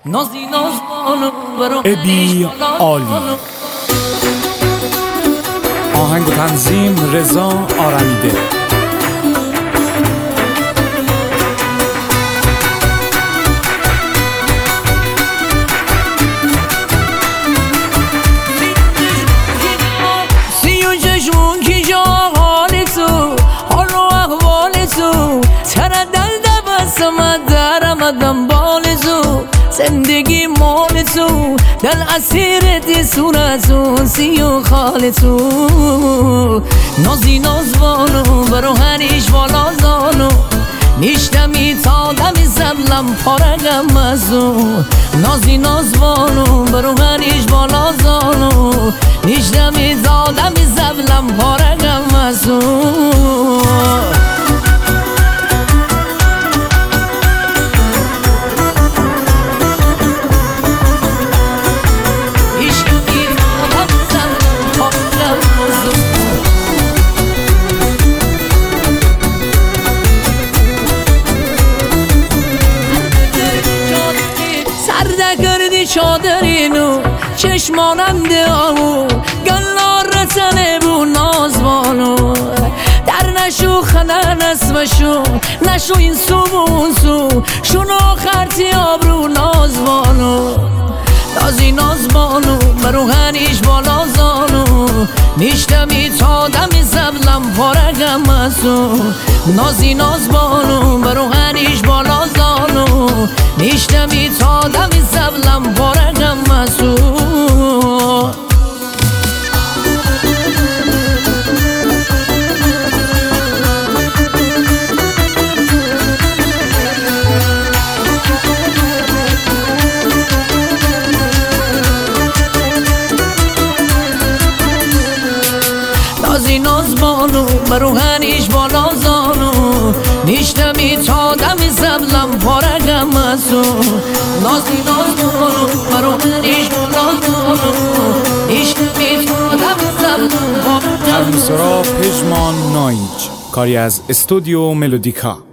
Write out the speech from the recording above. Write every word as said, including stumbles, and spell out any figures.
نازی ناز بانو برو ابی عالی. آهنگ و تنظیم رضا آرمیده. سی و چشمون کی جا حال تو، حال و احوال تو، چرا دل دبستم درم دنبال تو، زندگی مال تو، دل اسیرت صورتون سی و خال تو. نازی نازبانو برو هنیش بالا زانو، نیشتمی تا دمی زبلم پارگم ازو. نازی نازبانو برو هنیش بالا زانو، نیشتمی تا دمی زبلم پارگم ازو. چادرینو چشماننده آمو گلار رسنه بو نازبانو، در نشو خنه نسمشو نشو این سو بون سو شونو خرطی آبرو نازبانو. نازی نازبانو برو هنیش بالا زانو، نیشتمی تا دمی زبلم پارگم ازو. نازی نازبانو برو هنیش بالا زانو، نیشتمی تا دمی زبلم پارگم ازو. نازی نازبانو برو هنیش بالا زانو، نیشتمی تا دمی زبلم پارگم ازو. نازی نازبانو برو هنیش بالا زانو، نیشتمی تا دمی زبلم پارگم ازو. ترمسرا پژمان نایج، کاری از استودیو ملودیکا.